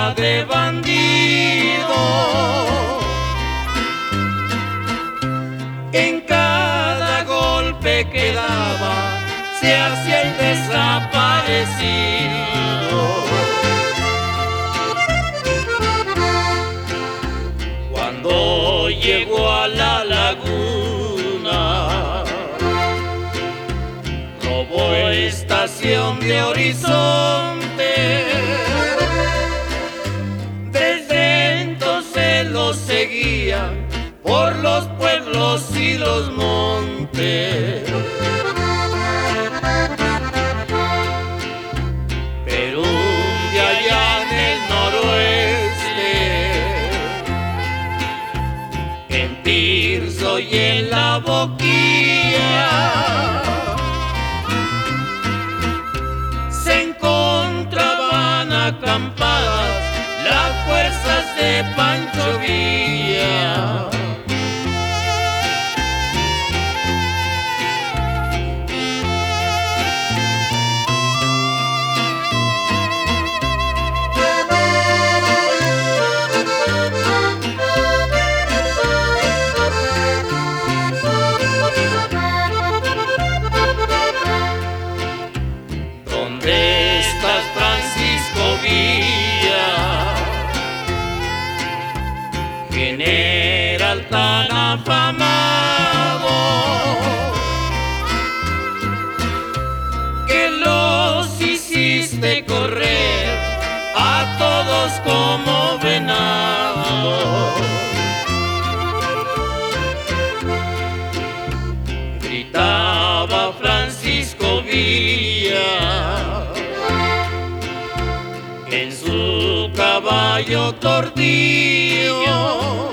vida de bandido. En cada golpe que daba se hacía el desaparecido. Cuando llegó a la laguna, robó estación de Horizonte. Desde entonces lo seguía por los pueblos y los montes. Pero un día allá en el noroeste, en Tirso y en La Boquilla, se encontraban acampadas las fuerzas de Pancho Villa. ¿Dónde estás, Francisco Villa, general tan afamado, que los hiciste correr a todos como venado? Gritaba Francisco Villa en su caballo tordillo.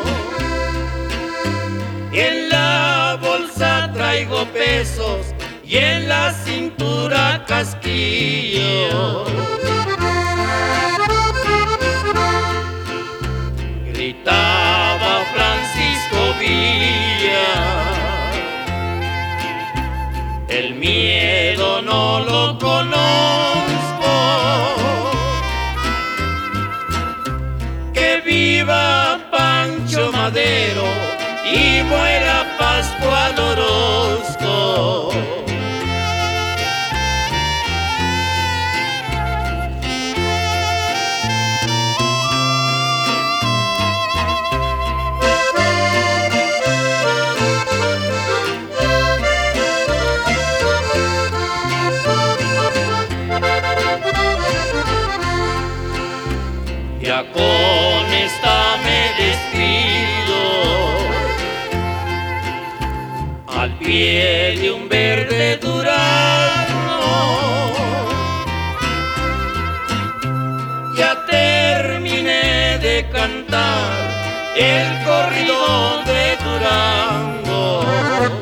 En la bolsa traigo pesos y en la cintura casquillo. Gritaba Francisco Villa, el miedo no lo conozco. Que viva Pancho Madero y muera Pascual Orozco. Ya con esta me despido, al pie de un verde durazno. Ya terminé de cantar el corrido de Durango.